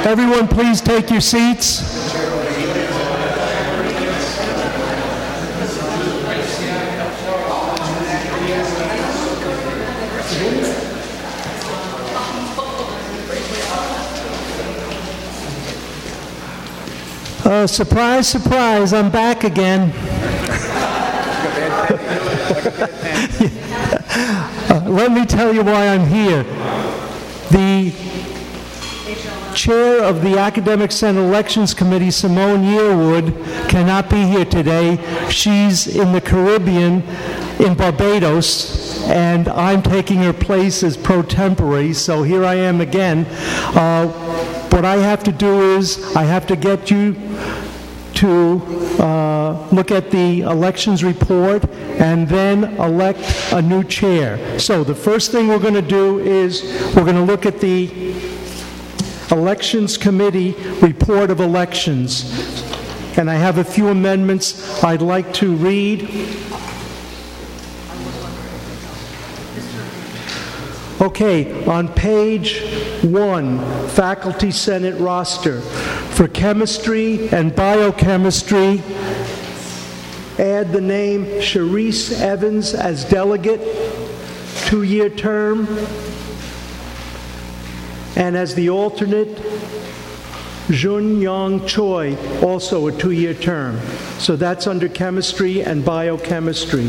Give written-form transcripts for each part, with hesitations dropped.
Everyone, please take your seats. Surprise, surprise, I'm back again. Let me tell you why I'm here. The chair of the Academics and Elections Committee, Simone Yearwood, cannot be here today. She's in the Caribbean, in Barbados, and I'm taking her place as pro tempore, so here I am again. What I have to do is I have to get you to look at the elections report and then elect a new chair. So the first thing we're going to do is we're going to look at the Elections Committee report of elections. And I have a few amendments I'd like to read. Okay, on page 1, Faculty Senate roster. For chemistry and biochemistry, add the name Sharice Evans as delegate, 2-year term. And as the alternate, Jun Young Choi, also a 2-year term. So that's under chemistry and biochemistry.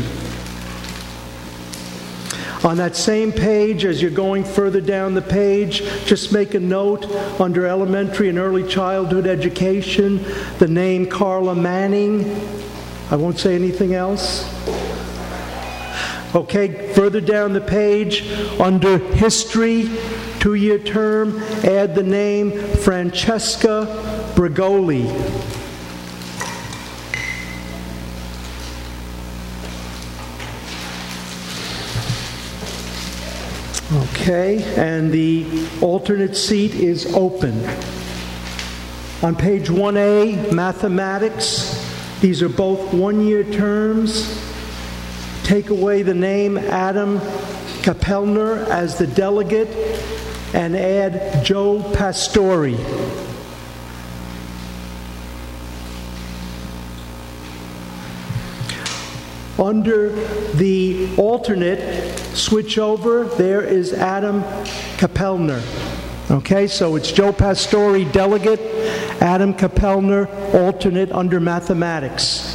On that same page, as you're going further down the page, just make a note under elementary and early childhood education, the name Carla Manning. I won't say anything else. Okay, further down the page, under history, 2-year term, add the name Francesca Brigoli. Okay, and the alternate seat is open. On page 1A, mathematics, these are both 1-year terms. Take away the name Adam Kapellner as the delegate and add Joe Pastori. Under the alternate, switch over, there is Adam Kapellner. Okay, so it's Joe Pastori, delegate, Adam Kapellner, alternate under mathematics.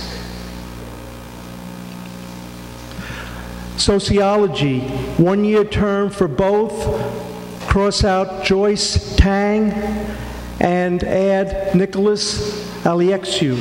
Sociology, 1-year term for both. Cross out Joyce Tang and add Nicholas Aliexiu.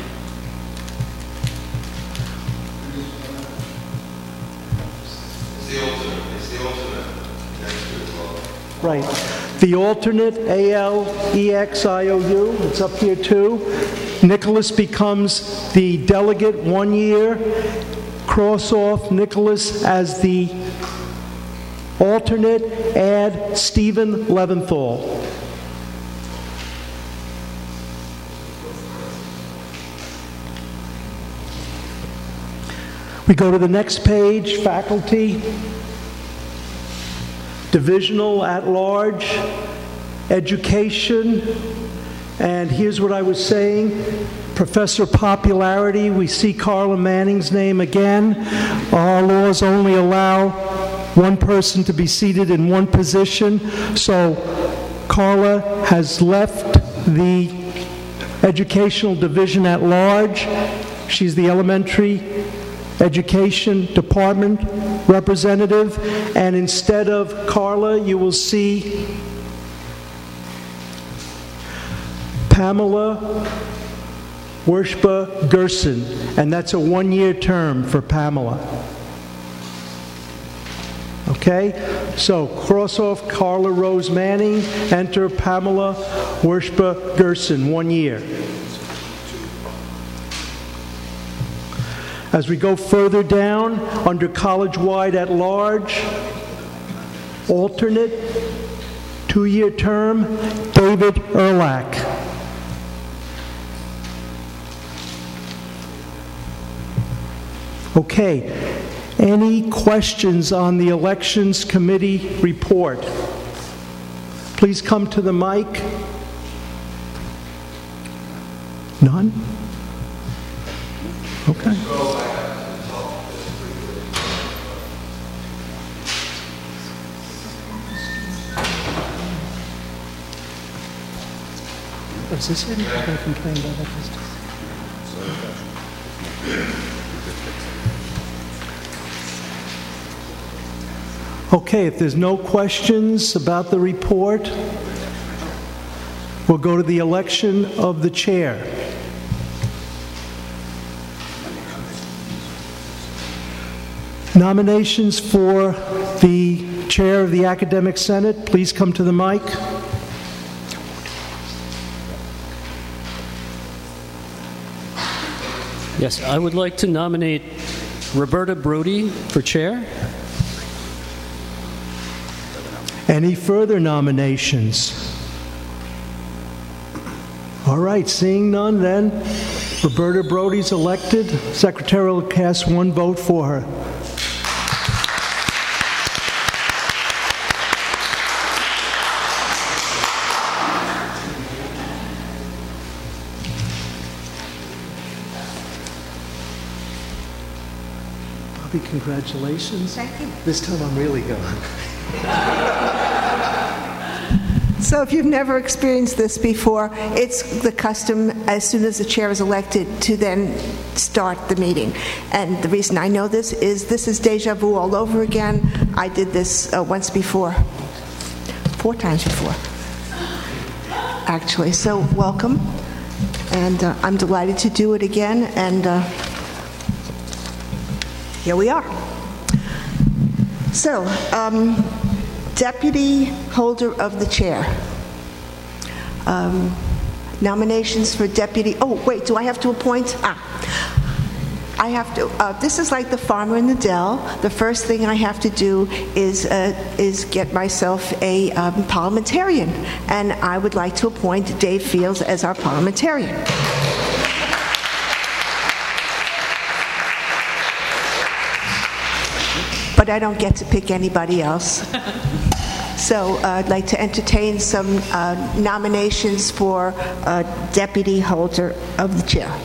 Right. The alternate, A-L-E-X-I-O-U, it's up here too. Nicholas becomes the delegate 1 year. Cross off Nicholas as the alternate, add Stephen Leventhal. We go to the next page, faculty. Divisional at large, education, and here's what I was saying. Professor popularity, we see Carla Manning's name again. Our laws only allow one person to be seated in one position, so Carla has left the educational division at large. She's the elementary education department representative, and instead of Carla, you will see Pamela Worshba Gerson, and that's a 1-year term for Pamela. Okay, so cross off Carla Rose Manning, enter Pamela Worshba Gerson, 1 year. As we go further down, under college-wide at large, alternate, 2-year term, David Erlach. Okay, any questions on the Elections Committee report? Please come to the mic. None? Okay. Is this it? I'm going to complain about that. Okay, if there's no questions about the report, we'll go to the election of the chair. Nominations for the chair of the Academic Senate, please come to the mic. Yes, I would like to nominate Roberta Brody for chair. Any further nominations? All right, seeing none then, Roberta Brody's elected. Secretary will cast one vote for her. Bobby, congratulations. Thank you. This time I'm really going. So if you've never experienced this before, it's the custom as soon as the chair is elected to then start the meeting. And the reason I know this is deja vu all over again. I did this once before, 4 times before, actually. So welcome, and I'm delighted to do it again, and here we are. So, Deputy Holder of the Chair. Nominations for deputy. Oh, wait, do I have to appoint? I have to. This is like the farmer in the dell. The first thing I have to do is get myself a parliamentarian, and I would like to appoint Dave Fields as our parliamentarian. But I don't get to pick anybody else. So I'd like to entertain some nominations for Deputy Holder of the Chair.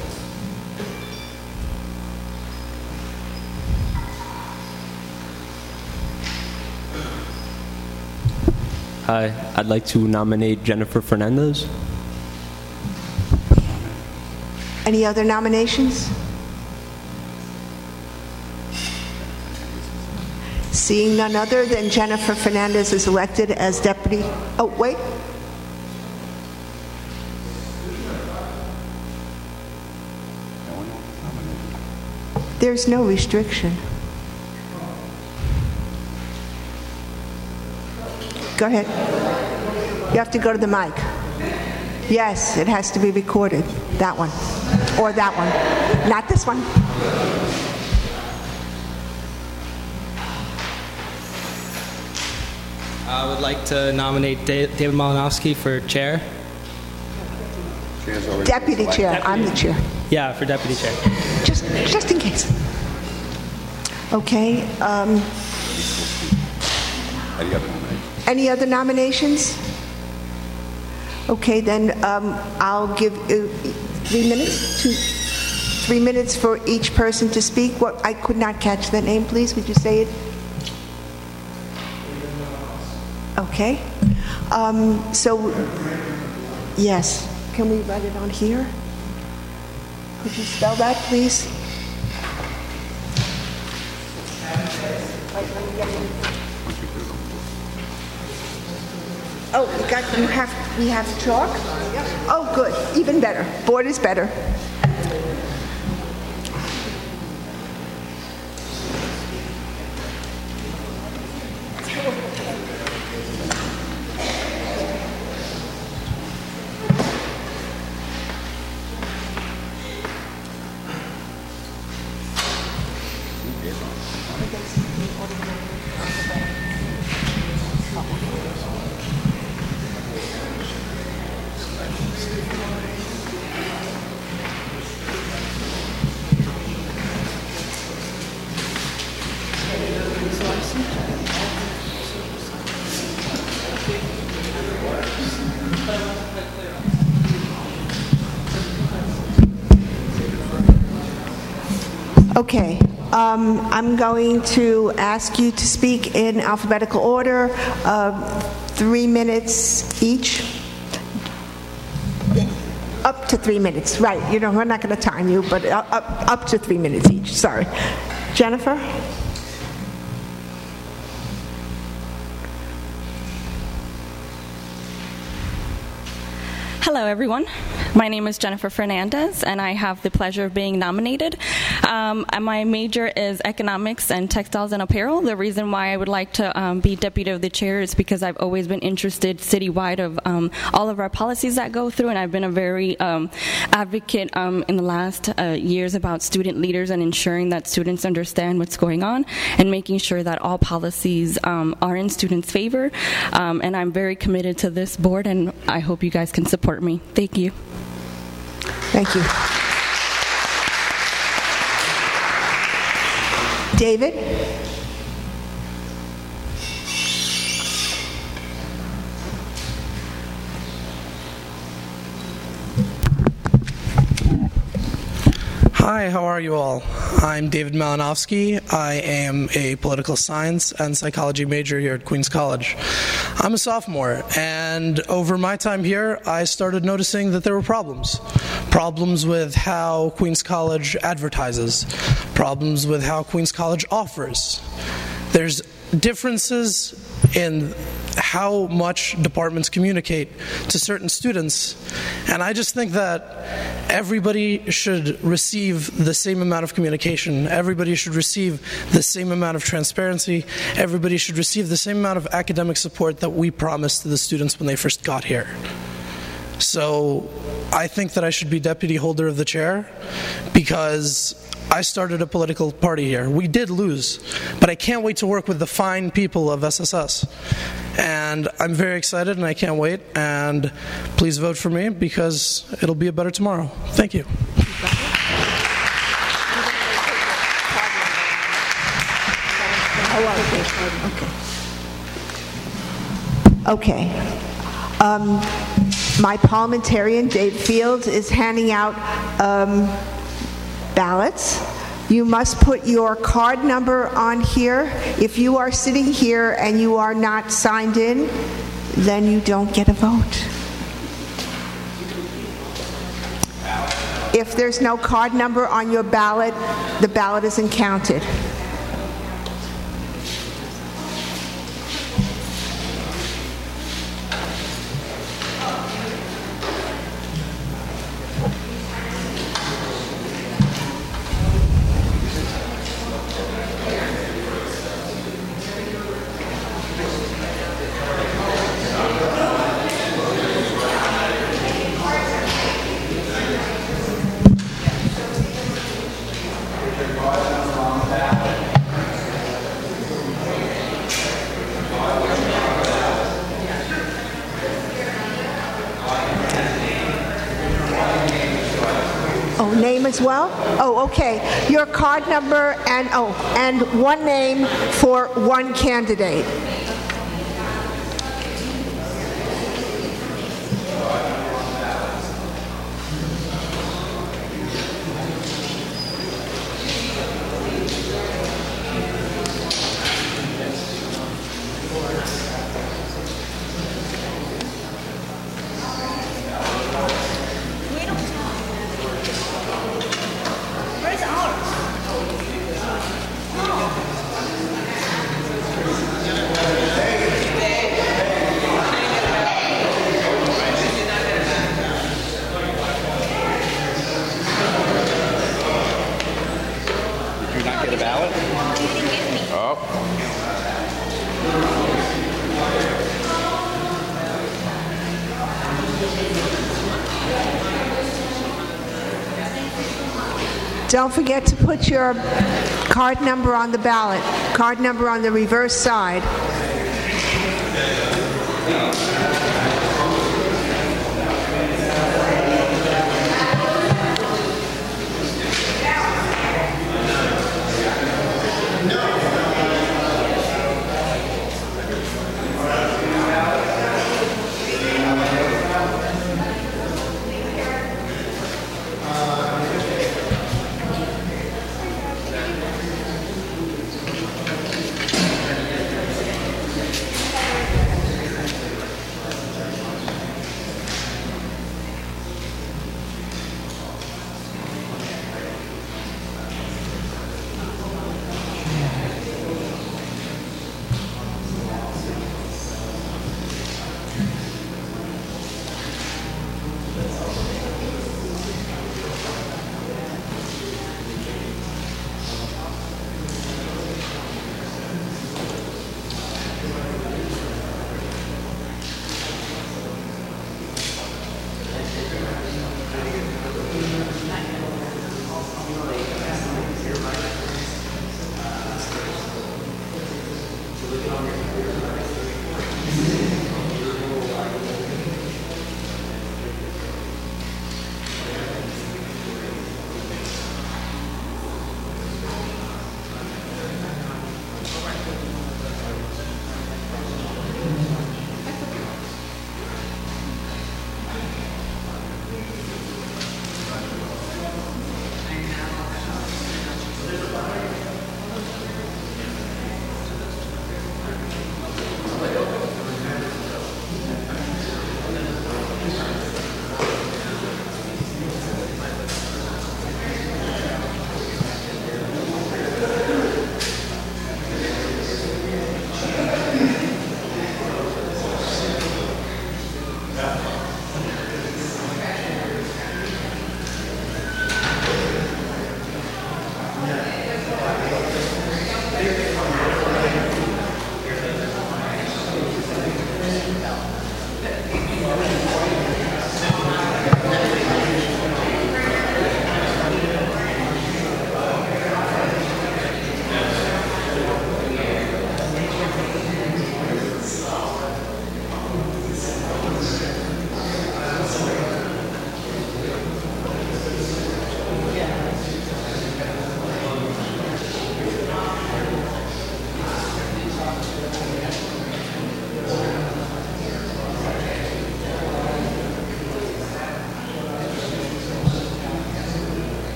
Hi, I'd like to nominate Jennifer Fernandez. Any other nominations? Seeing none other than Jennifer Fernandez is elected as deputy. Oh, wait. There's no restriction. Go ahead. You have to go to the mic. Yes, it has to be recorded. That one. Or that one. Not this one. I would like to nominate David Malinowski for chair. Deputy chair. I'm the chair. Yeah, for deputy chair. Just in case. Okay. Any other nominations? Okay, then I'll give 3 minutes. 3 minutes for each person to speak. What I could not catch that name. Please, would you say it? Okay. So, yes. Can we write it on here? Could you spell that, please? Oh, we have chalk? Oh, good. Even better. Board is better. Okay, I'm going to ask you to speak in alphabetical order, 3 minutes each. Up to 3 minutes, right. You know, we're not going to time you, but up to 3 minutes each. Sorry. Jennifer? Hello, everyone. My name is Jennifer Fernandez, and I have the pleasure of being nominated. My major is economics and textiles and apparel. The reason why I would like to be deputy of the chair is because I've always been interested citywide of all of our policies that go through, and I've been a very advocate in the last years about student leaders and ensuring that students understand what's going on and making sure that all policies are in students' favor. And I'm very committed to this board, and I hope you guys can support me. Thank you. Thank you. David? Hi, how are you all? I'm David Malinowski. I am a political science and psychology major here at Queens College. I'm a sophomore, and over my time here, I started noticing that there were problems. Problems with how Queens College advertises. Problems with how Queens College offers. There's differences in how much departments communicate to certain students, and I just think that everybody should receive the same amount of communication. Everybody should receive the same amount of transparency. Everybody should receive the same amount of academic support that we promised to the students when they first got here. So I think that I should be deputy holder of the chair because I started a political party here. We did lose, but I can't wait to work with the fine people of SSS. And I'm very excited and I can't wait. And please vote for me because it'll be a better tomorrow. Thank you. Okay. My parliamentarian, Dave Fields, is handing out ballots. You must put your card number on here. If you are sitting here and you are not signed in, then you don't get a vote. If there's no card number on your ballot, the ballot isn't counted. Name as well? Oh, okay. Your card number and one name for one candidate. Don't forget to put your card number on the ballot, card number on the reverse side.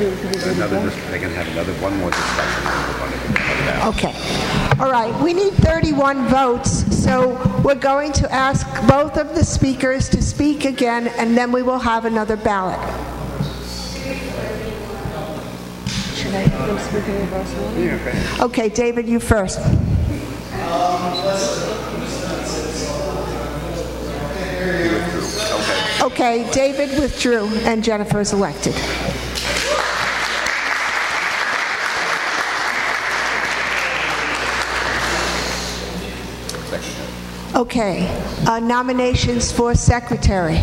They can have one more discussion. Okay. All right. We need 31 votes, so we're going to ask both of the speakers to speak again, and then we will have another ballot. Should I go speak in reverse order? Yeah, okay, David, you first. Okay, David withdrew, and Jennifer is elected. Okay, nominations for secretary.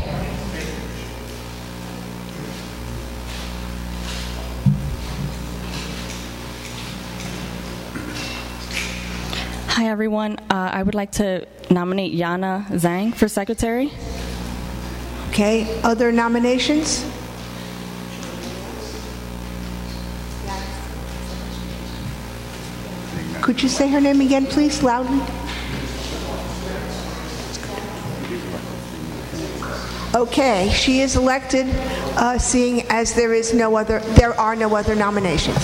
Hi, everyone. I would like to nominate Yana Zhang for secretary. Okay, other nominations? Could you say her name again, please, loudly? Okay, she is elected, seeing as there are no other nominations.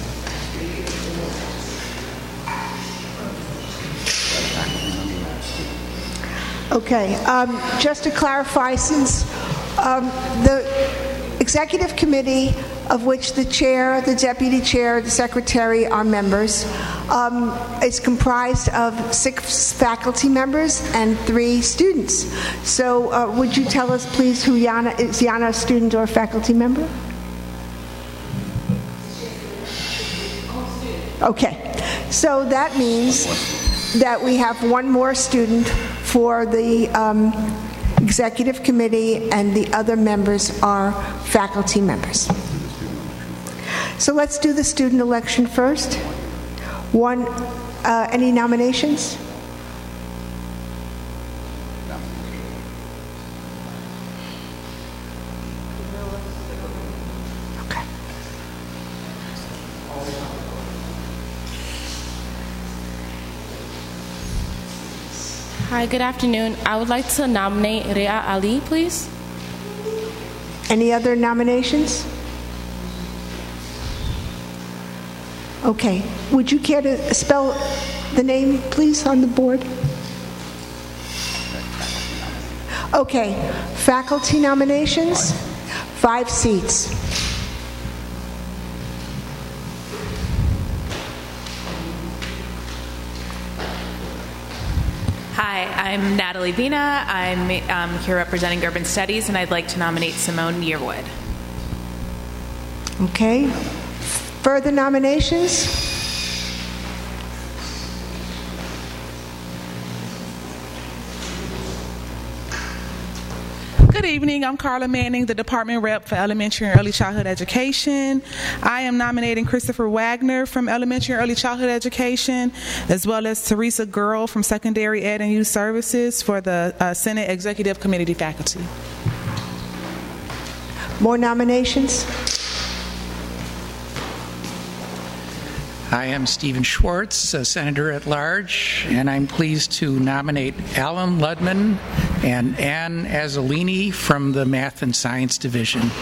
Okay, just to clarify, since the executive committee, of which the chair, the deputy chair, the secretary are members, is comprised of 6 faculty members and 3 students. So would you tell us, please, who Yana is? Yana a student or a faculty member? Okay, so that means that we have one more student for the executive committee, and the other members are faculty members. So let's do the student election first. Any nominations? Okay. Hi, good afternoon. I would like to nominate Ria Ali, please. Any other nominations? Okay. Would you care to spell the name, please, on the board? Okay. Faculty nominations, 5 seats. Hi, I'm Natalie Vina. I'm here representing Urban Studies, and I'd like to nominate Simone Yearwood. Okay. Further nominations? Good evening. I'm Carla Manning, the Department Rep for Elementary and Early Childhood Education. I am nominating Christopher Wagner from Elementary and Early Childhood Education, as well as Teresa Girl from Secondary Ed and Youth Services for the Senate Executive Committee faculty. More nominations? I am Stephen Schwartz, a Senator at Large, and I'm pleased to nominate Alan Ludman and Ann Azzolini from the Math and Science Division.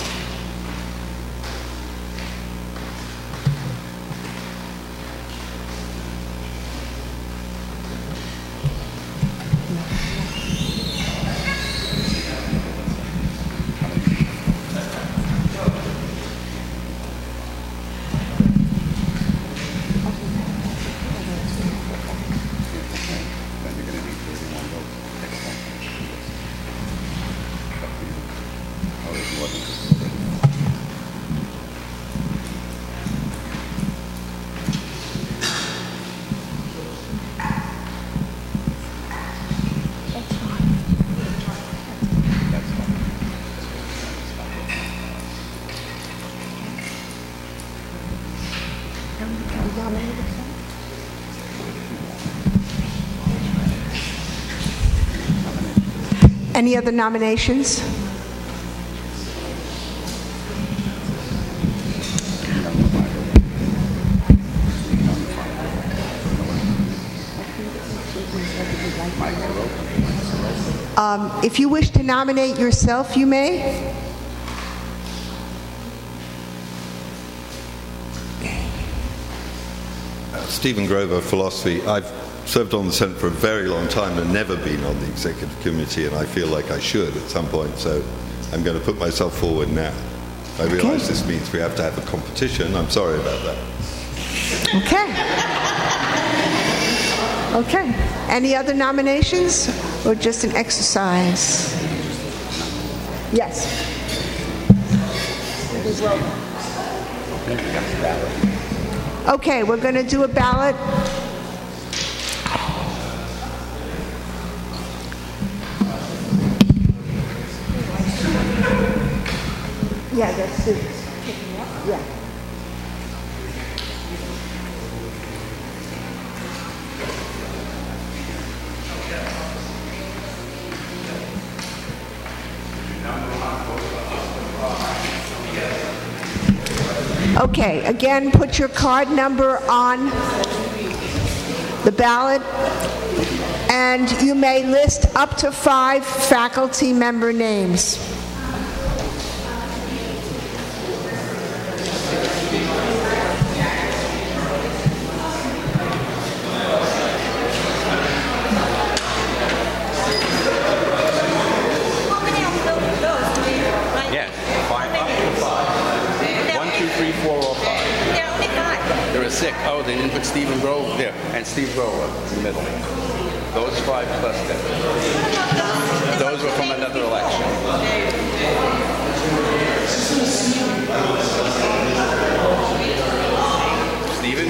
Any other nominations? If you wish to nominate yourself, you may. Stephen Grover, philosophy. I've served on the Senate for a very long time and never been on the executive committee, and I feel like I should at some point, so I'm going to put myself forward now. I realize this means we have to have a competition. I'm sorry about that. Okay. Any other nominations or just an exercise? Yes. Okay, we're going to do a ballot. Yeah, that's students. Yeah. Okay, again, put your card number on the ballot, and you may list up to 5 faculty member names. Oh, they didn't put Stephen Grove there, and Steve Grove in the middle. Those 5 plus 10. Those were from another election. Stephen?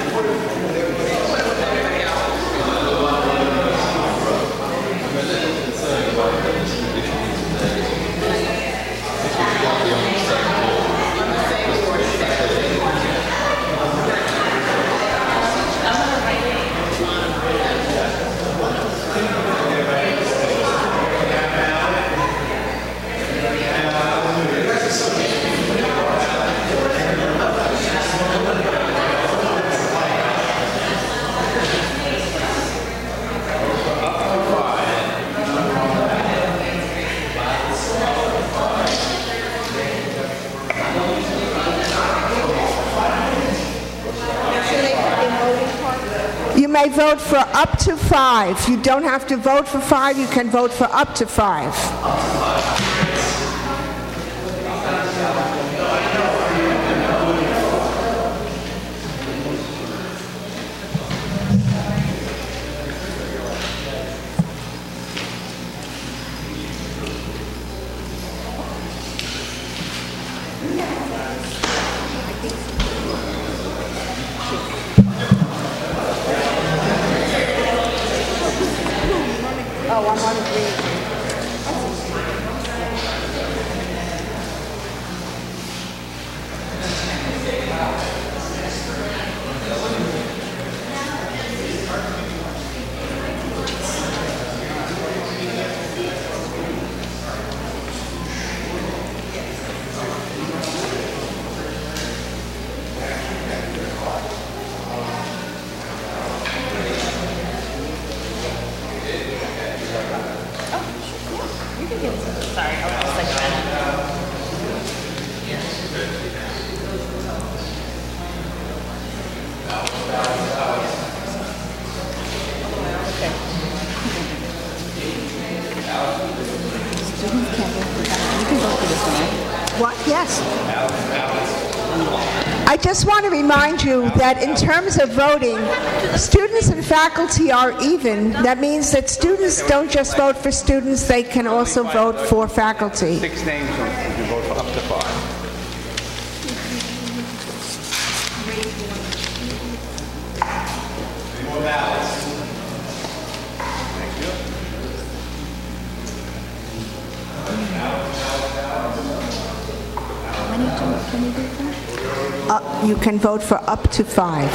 You may vote for up to 5. You don't have to vote for 5. You can vote for up to 5. Oh, I want to read. What? Yes. I just want to remind you that in terms of voting, students and faculty are even. That means that students don't just vote for students, they can also vote for faculty. 6 names, you can vote for up to 5. More ballots. You can vote for up to 5.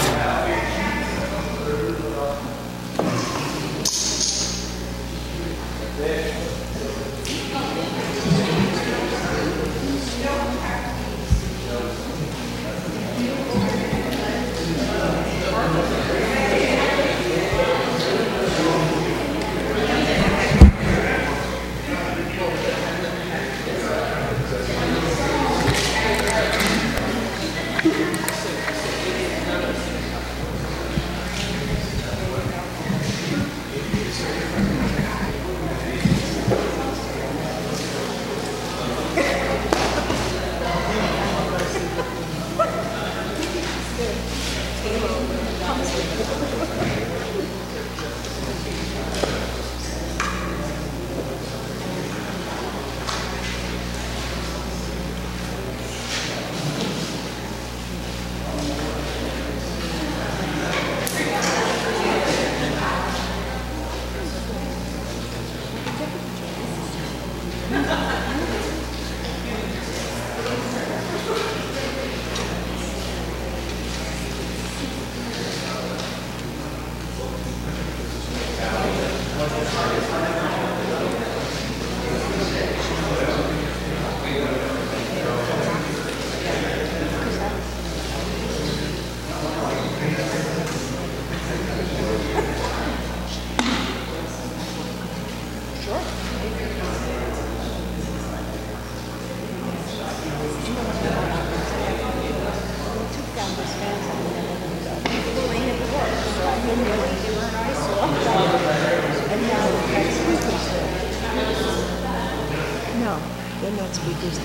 No, they're not speakers.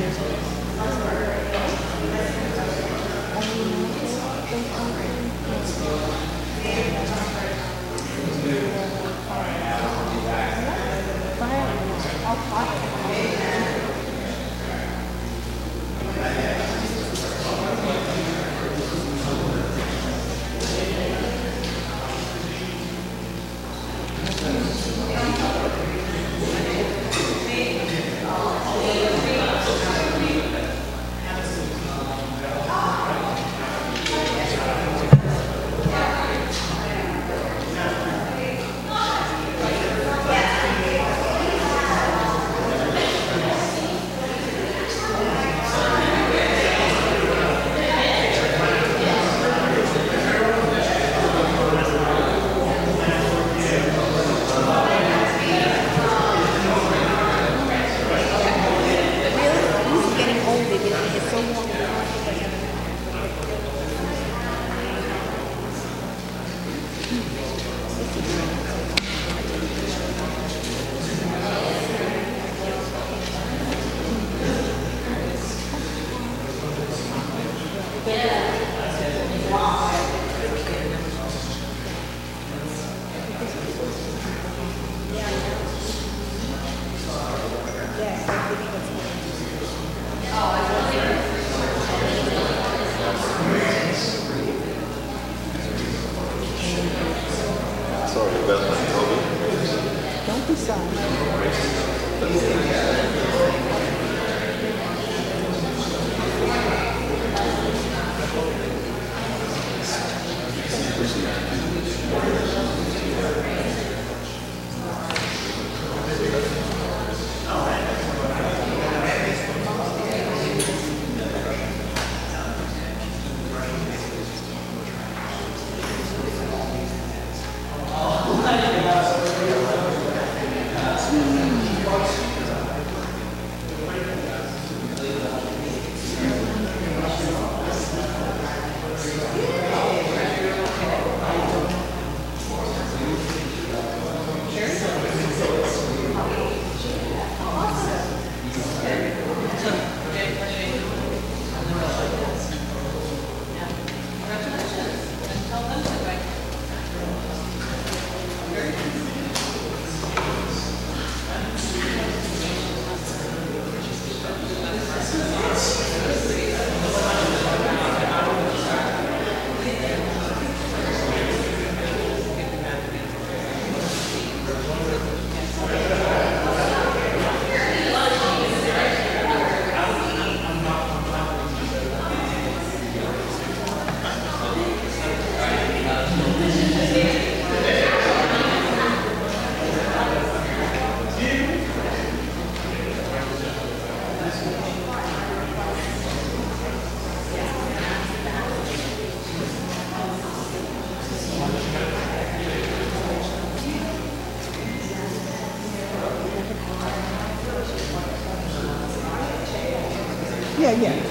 Yeah.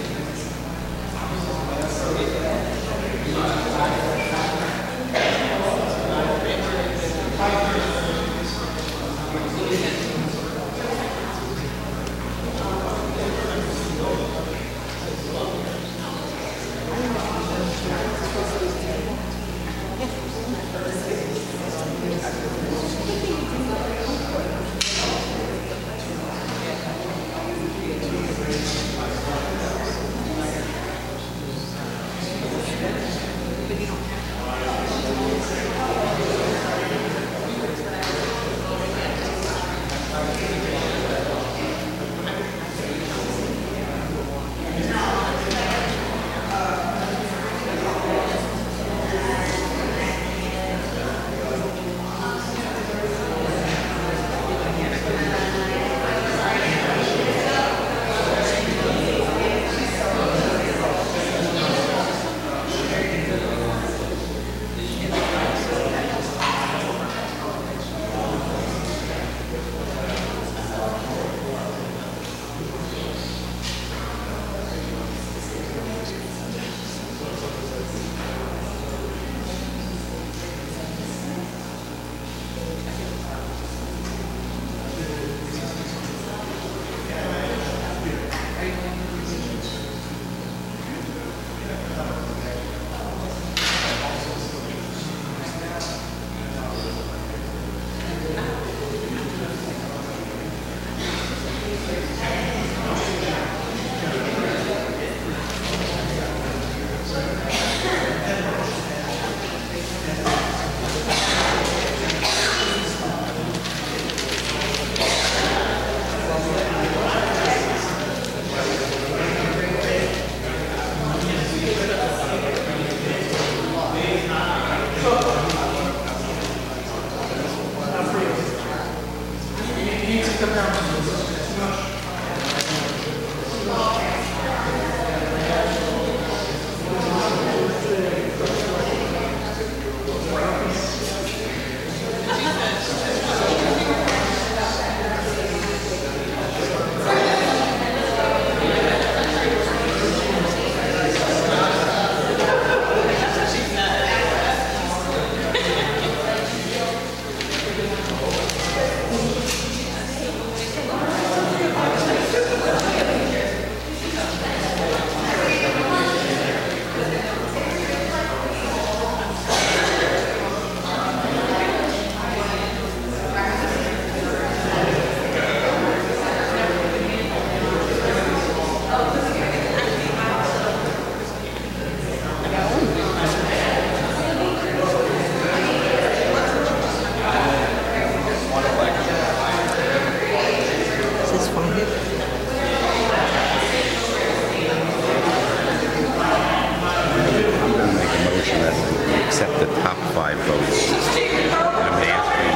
accept the top 5 votes. I'm going to ask for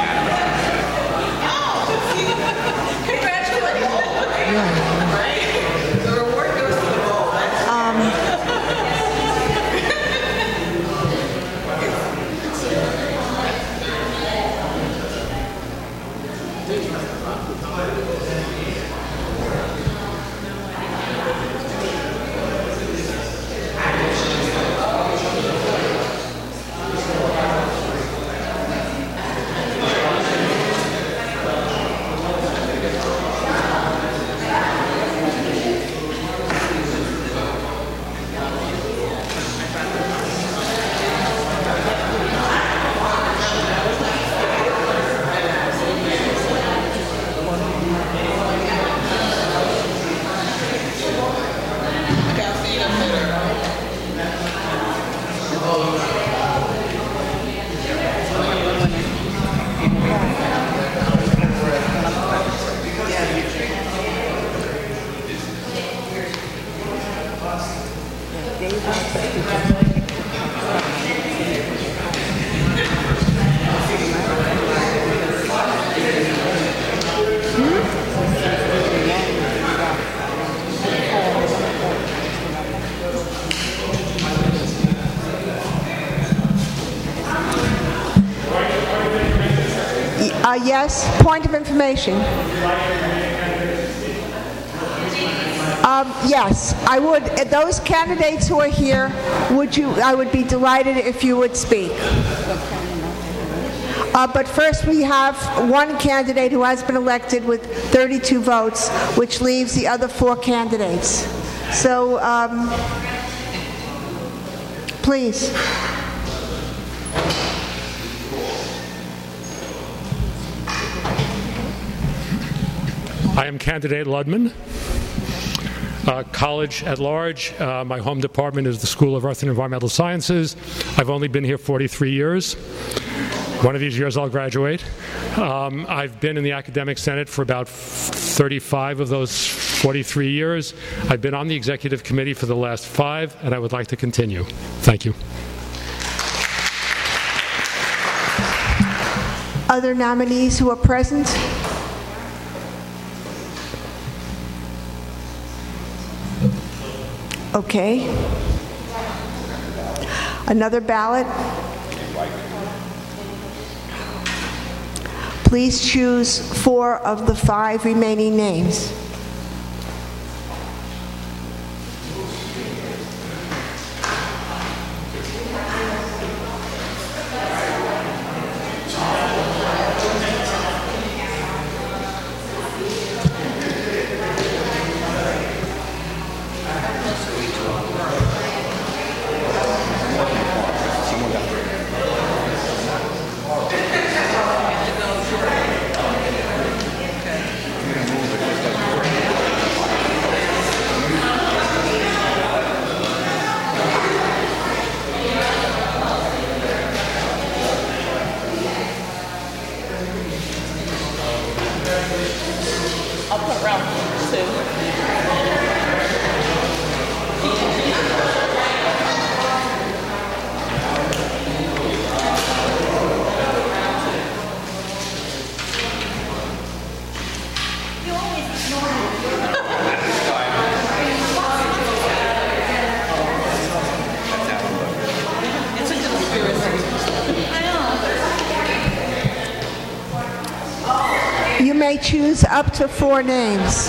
Yes, point of information. Yes, I would. Those candidates who are here, I would be delighted if you would speak. But first, we have one candidate who has been elected with 32 votes, which leaves the other 4 candidates. So, please. I am candidate Ludman. College at large, my home department is the School of Earth and Environmental Sciences. I've only been here 43 years. One of these years I'll graduate. I've been in the Academic Senate for about 35 of those 43 years. I've been on the Executive Committee for the last 5, and I would like to continue. Thank you. Other nominees who are present? Okay. Another ballot. Please choose 4 of the 5 remaining names. You may choose up to 4 names.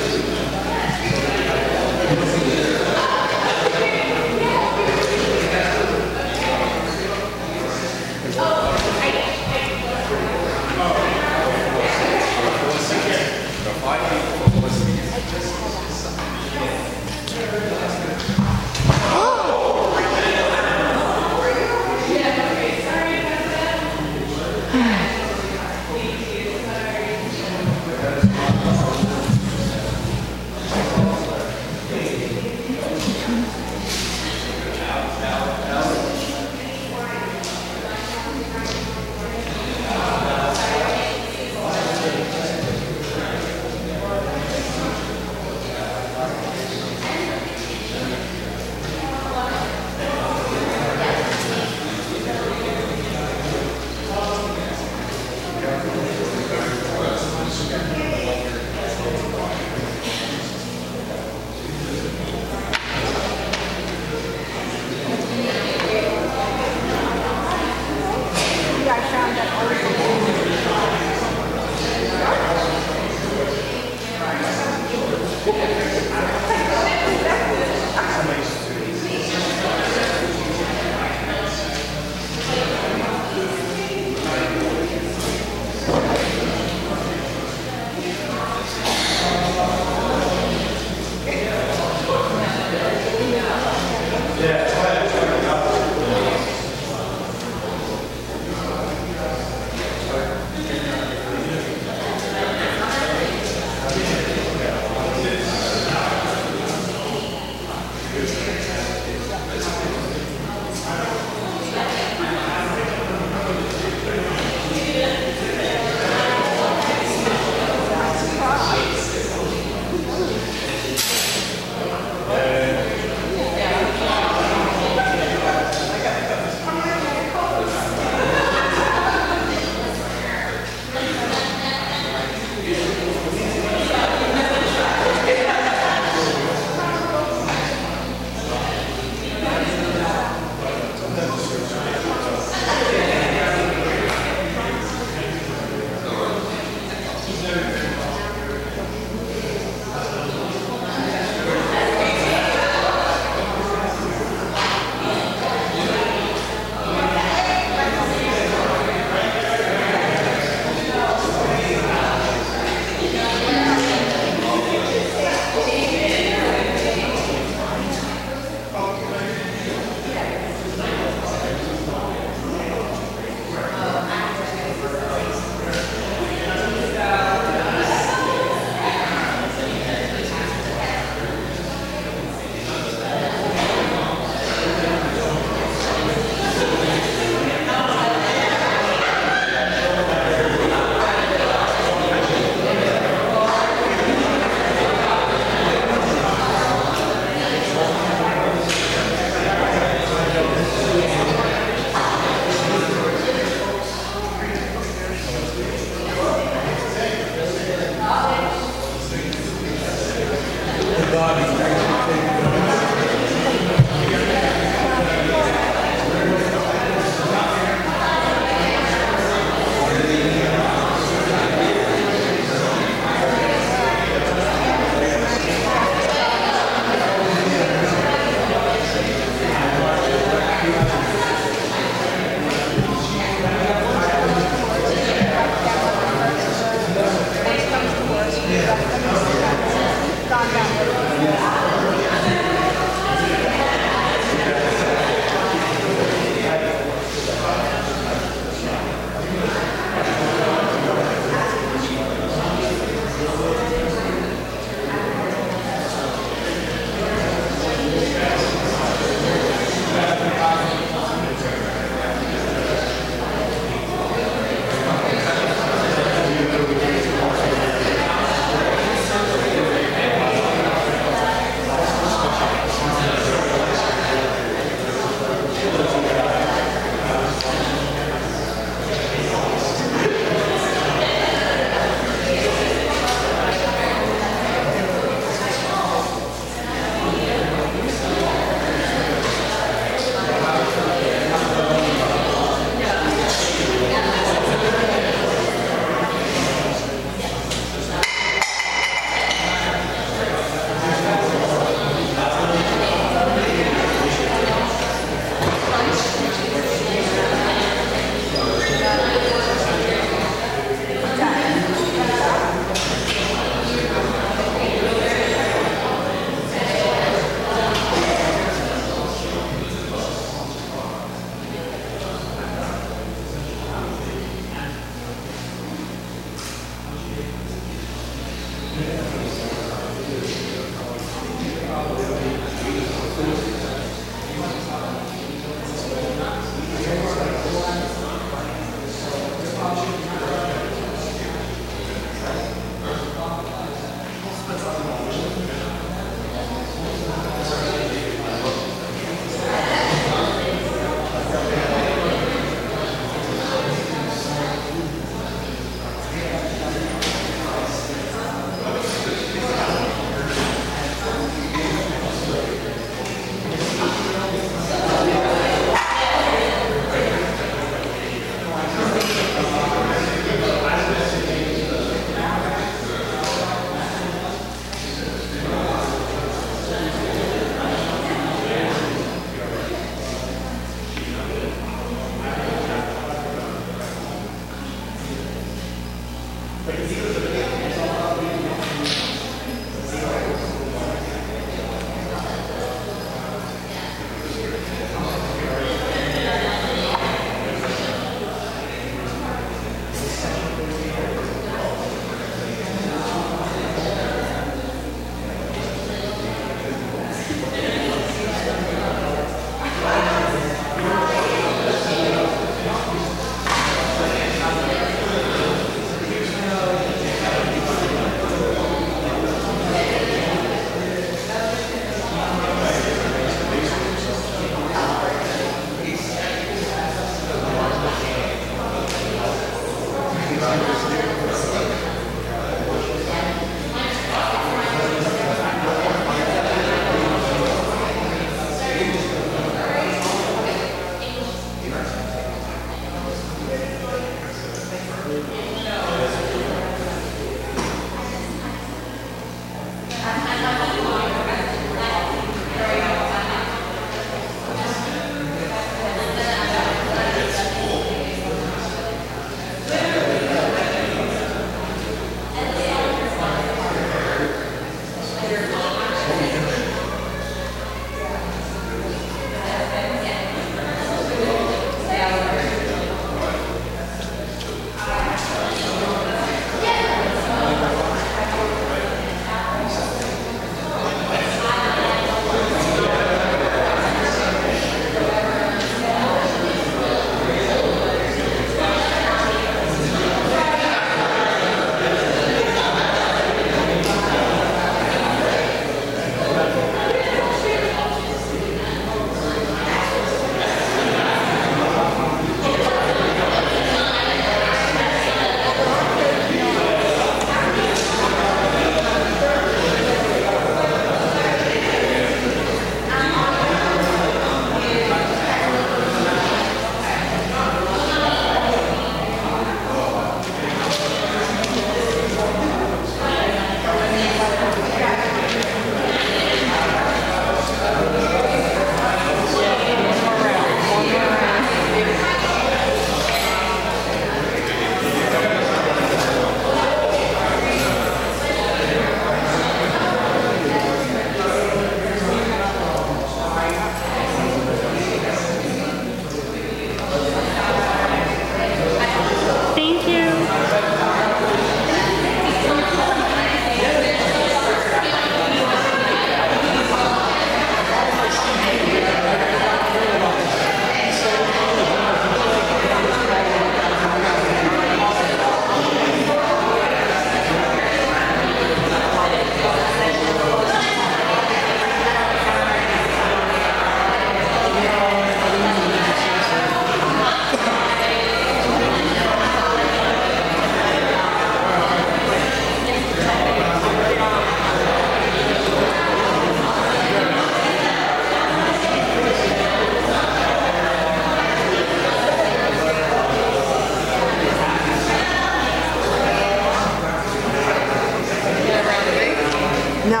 No.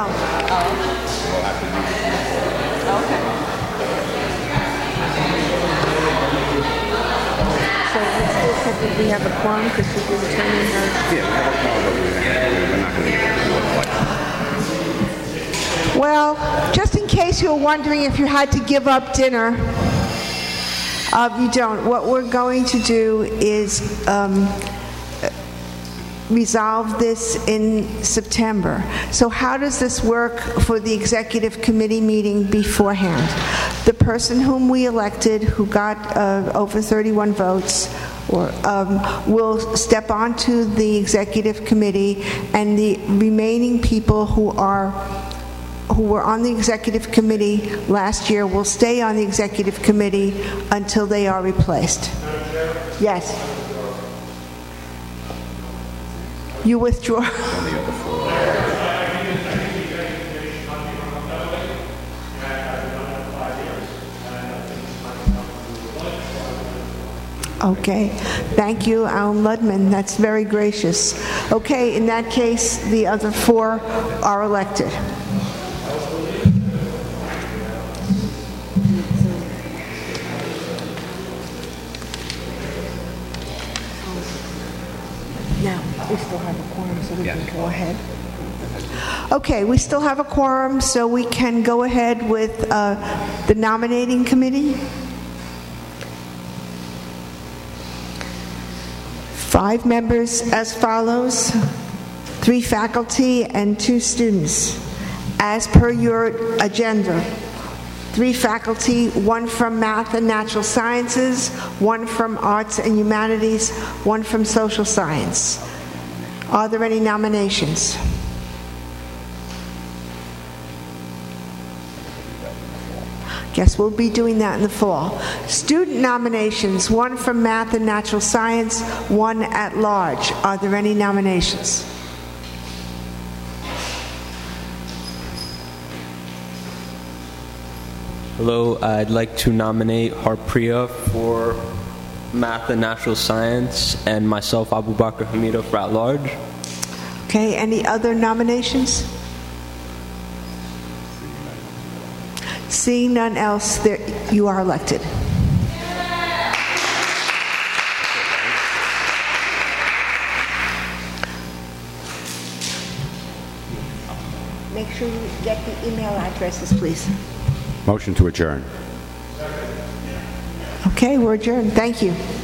So let's still check if we have a quorum because she's returning her. Yeah, we have a quorum, but we're not going to get it. Well, just in case you were wondering if you had to give up dinner, you don't. What we're going to do is resolve this in September. So how does this work for the executive committee meeting beforehand? The person whom we elected, who got over 31 votes, will step onto the executive committee, and the remaining people who were on the executive committee last year will stay on the executive committee until they are replaced. Yes. You withdraw. Okay. Thank you, Alan Ludman. That's very gracious. Okay, in that case, the other 4 are elected. Now, we still have a quorum, so we can go ahead. Okay, we still have a quorum, so we can go ahead with the nominating committee. 5 members as follows: 3 faculty and 2 students. As per your agenda, 3 faculty, 1 from math and natural sciences, 1 from arts and humanities, 1 from social science. Are there any nominations? Guess we'll be doing that in the fall. Student nominations, 1 from math and natural science, 1 at large. Are there any nominations? Hello, I'd like to nominate Harpriya for Math and Natural Science, and myself, Abubakar Hamida, for at large. Okay, any other nominations? Seeing none else, you are elected. Make sure you get the email addresses, please. Motion to adjourn. Okay, we're adjourned. Thank you.